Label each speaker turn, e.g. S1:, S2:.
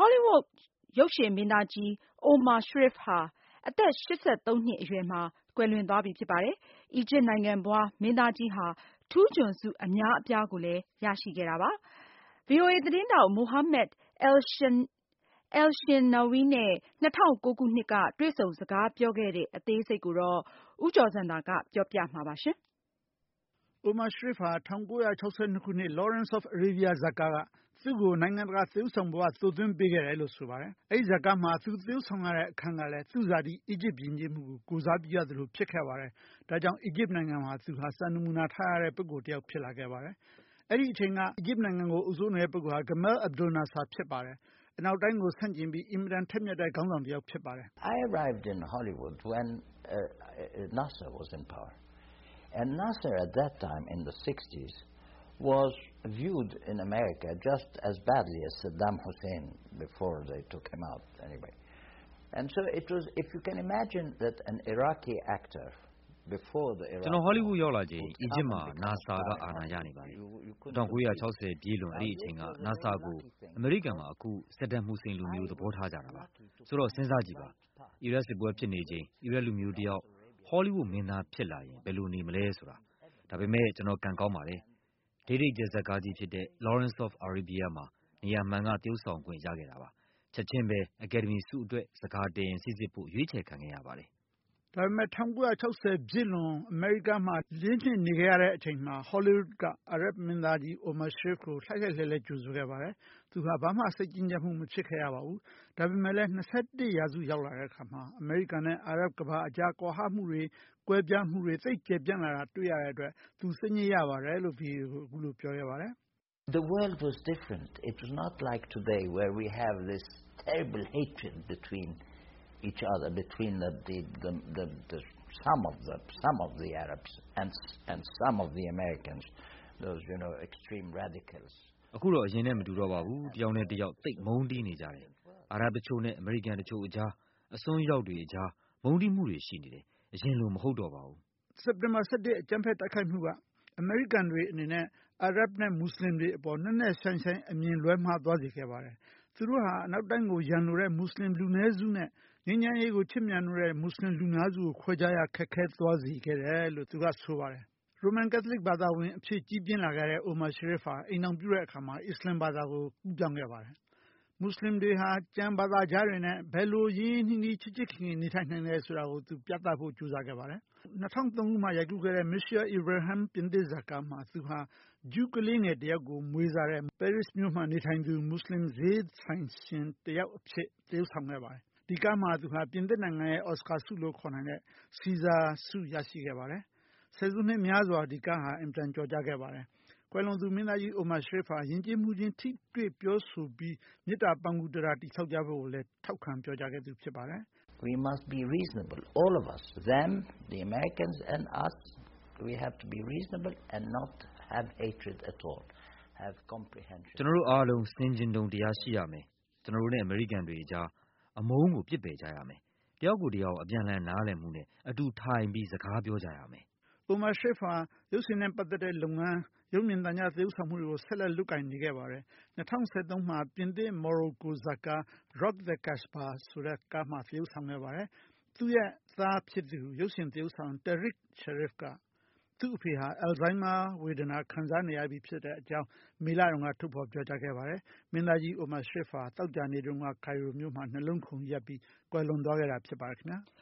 S1: Hollywood ရုပ်ရှင်မင်းသားကြီး Omar Sharif ဟာအသက် 83 နှစ်အရွယ်မှာကွယ်လွန်သွားပြီဖြစ်ပါတယ်။ အီဂျစ်နိုင်ငံဖွားမင်းသားကြီးဟာထူးချွန်ဆုအများအပြားကိုလည်းရရှိခဲ့တာပါ။ VOA သတင်းထောက် Mohammed Elshinnawi နဲ့ 2009 ခုနှစ်ကတွေ့ဆုံစကားပြောခဲ့တဲ့အသေးစိတ်ကိုဦးကျော်ဇံသာကပြောပြမှာပါ
S2: ။ Omar Sharif ဟာ 1962 ခုနှစ် Lawrence of Arabia ဇာတ်ကားကသူ့ကိုနိုင်ငံတကာသရုပ်ဆောင်ဘဝသို့သွင်းပေးခဲ့တယ်လို့ဆိုပါတယ်။ အဲဒီဇာတ်ကားမှာသူသရုပ်ဆောင်ရတဲ့အခန်းကလည်းသူ့ဇာတိ အီဂျစ်ယဉ်ကျေးမှုကိုကိုယ်စားပြုရသလိုဖြစ်ခဲ့ပါတယ်။ ဒါကြောင့်အီဂျစ်နိုင်ငံမှာသူဟာစံနမူနာထားရတဲ့ပုဂ္ဂိုလ်တယောက်ဖြစ်လာခဲ့ပါတယ်။ အဲဒီအချိန်ကအီဂျစ်နိုင်ငံကိုအုပ်စိုးနေတဲ့ပုဂ္ဂိုလ်ဟာ Gamal Abdel Nasser ဖြစ်ပါတယ်။ အနောက်တိုင်းကိုဆန့်ကျင်ပြီးအင်မတန်ထက်မြက်တဲ့ခေါင်းဆောင်တယောက်ဖြစ်ပါတယ်
S3: ။ I arrived in Hollywood when Nasser was in power. And Nasser at that time in the 60s was viewed in America just as badly as Saddam Hussein before they took him out anyway. And so it was, if you can imagine that an Iraqi actor before the Iraq
S4: ကျွန်တော် Hollywood ရောက်လာချိန်အီဂျစ်မှာ NASA ကအာဏာရနေပါတယ်။1960ပြည့်လွန်အဲ့ဒီအချိန်က NASA ကိုအမေရိကန်မှာအခု Saddam Hussein လူမျိုးသဘောထားကြတာပါ။ဆိုတော့စဉ်းစားကြည့်ပါ။အီရတ်စစ်ပွဲဖြစ်နေချိန်အီရတ်လူမျိုးတယောက် Hollywood မင်းသားဖြစ်လာရင်ဘယ်လိုနေမလဲဆိုတာ။ဒါပေမဲ့ကျွန်တော်ကံကောင်းပါတယ်။ဒိတ်ဒိတ်ကျဇာတ်ကားကြီးဖြစ်တဲ့ Lawrence of Arabia မှာနေရာမှန်ကသရုပ်ဆောင်ခွင့်ရခဲ့တာပါ။ချက်ချင်းပဲ Academy ဆုအတွက်စကာတင်ရင်စိစစ်ဖို့ရွေးချယ်ခံခဲ့ရပါတယ်။
S2: ဒါပေမဲ့1960ပြည့်လွန်အမေရိကမှာ4 နှစ်နေခဲ့ရတဲ့အချိန်မှာ Hollywood ကအာရပ်မင်းသားကြီး Omar Sharif ကိုလှိုက်လှိုက်လှဲလှဲကြိုဆိုခဲ့ပါတယ်။သူဟာဘာမှစိတ်ကြီးကြပ်မှုမဖြစ်ခဲ့ရပါဘူး။ဒါပေမဲ့လည်း21ရာစုရောက်လာတဲ့အခါမှာအမေရိကန်နဲ့အာရပ်ကမ္ဘာအကြားကွာဟမှုတွေကွဲပြားမှုတွေသိပ်ကျယ်ပြန့်လာတာတွေ့ရတဲ့အတွက်သူစိတ်ညစ်ရပါတယ်လို့ VOA ကိုအခုလိုပြောခဲ့ပါတယ်
S3: ။ The world was different. It was not like today where we have this terrible hatred between each other, between some of the Arabs and some of the Americans, those extreme radicals.
S4: အခုတော့အရင်နဲ့မတူတော့ပါဘူး။တယောက်နဲ့တယောက်သိပ်မုန်းတီးနေကြတယ်။အာရပ်တချို့နဲ့အမေရိကန်တချို့အကြားအစွန်းရောက်တွေအကြားမုန်းတီးမှုတွေရှိနေတယ်။အရင်လိုမဟုတ်တော့ပါဘူး
S2: ။ စက်တင်ဘာ11အကြမ်းဖက်တိုက်ခိုက်မှုကအမေရိကန်တွေအနေနဲ့အာရပ်နဲ့မွတ်စလင်တွေအပေါ်နက်နက်ရှိုင်းရှိုင်းအမြင်လွဲမှားသွားစေခဲ့ပါတယ်။သူတို့ဟာအနောက်တိုင်းကိုရန်လိုတဲ့မွတ်စလင်လူနည်းစုနဲ့ငြိမ်းချမ်းရေးကိုချစ်မြတ်နိုးတဲ့မွတ်စလင်လူများစုကိုခွဲခြားရခက်ခဲသွားစေခဲ့တယ်လို့သူကဆိုပါတယ်။ Roman Catholic ဘာသာဝင်အဖြစ်ကြီးပြင်းလာခဲ့တဲ့ Omar Sharif ဟာအိမ်ထောင်ပြုတဲ့အခါမှာအစ္စလာမ်ဘာသာကိုကူးပြောင်းခဲ့ပါတယ်။မွတ်စလင်တွေဟာကျန်ဘာသာခြားတွေနဲ့ဘယ်လိုရင်းရင်းနှီးနှီးချစ်ချစ်ခင်ခင်နေထိုင်နိုင်တယ်ဆိုတာကိုသူပြသဖို့ကြိုးစားခဲ့ပါတယ်။2003ခုမှာရိုက်ကူးခဲ့တဲ့ Monsieur Ibrahim ပြင်သစ်ဇာတ်ကားမှာသူဟာဂျူးကလေးငယ်တယောက်ကိုမွေးစားတဲ့ပဲရစ်မြို့မှာနေထိုင်သူမွတ်စလင်ဈေးဆိုင်ရှင်တယောက်အဖြစ်သရုပ်ဆောင်ခဲ့ပါတယ်။ဒီကားမှာသူဟာပြင်သစ်နိုင်ငံရဲ့အော်စကာဆုလို့ခေါ်နိုင်တဲ့ဆီဇာဆုရရှိခဲ့ပါတယ်။ဆယ်စုနှစ်များစွာဒီကားဟာအင်မတန်ကျော်ကြားခဲ့ပါတယ်။ကွယ်လွန်သူမင်းသားကြီး Omar Sharif ဟာယဉ်ကျေးမှုချင်းထိတွေ့ပြောဆိုပြီးမေတ္တာပေါင်းကူးတရားတည်ဆောက်ကြဖို့ကိုလည်းထောက်ခံပြောကြားခဲ့သူဖြစ်ပါတယ်
S3: ။ We must be reasonable, all of us, them, the Americans and us. We have to be reasonable and not have hatred at all. Have comprehension.
S4: ကျွန်တော်တို့အားလုံးစင်ကြင်တုံတရားရှိရမယ်။ကျွန်တော်တို့နဲ့အမေရိကန်တွေအကြားအမုန်းကိုပြစ်ပယ်ကြရမယ်။တယောက်ကိုတယောက်အပြန်အလှန်နားလည်မှုနဲ့အတူထိုင်ပြီးစကားပြောကြရမယ်
S2: ။ Omar Sharif ဟာရုပ်ရှင်နဲ့ပတ်သက်တဲ့လုပ်ငန်းရုပ်မြင်သံကြားသရုပ်ဆောင်မှုတွေကိုဆက်လက်လုပ်ကိုင်နေခဲ့ပါတယ်။2013မှာပြင်သစ်မော်ရိုကိုဇာတ်ကား Rock the Casbah ဆိုတဲ့ကားမှာသရုပ်ဆောင်ခဲ့ပါတယ်။သူ့ရဲ့သားဖြစ်သူရုပ်ရှင်သရုပ်ဆောင် Tareq Sharif ကသူ့အဖေဟာ Alzheimer ဝေဒနာခံစားနေရပြီဖြစ်တဲ့အကြောင်းမေလတုန်းကထုတ်ဖော်ပြောကြားခဲ့ပါတယ်။မင်းသားကြီး Omar Sharif ဟာသောကြာနေ့တုန်းက Cairo မြို့မှာနှလုံးခုန်ရပ်ပြီးကွယ်လွန်သွားခဲ့တာဖြစ်ပါတယ်ခင်ဗျာ။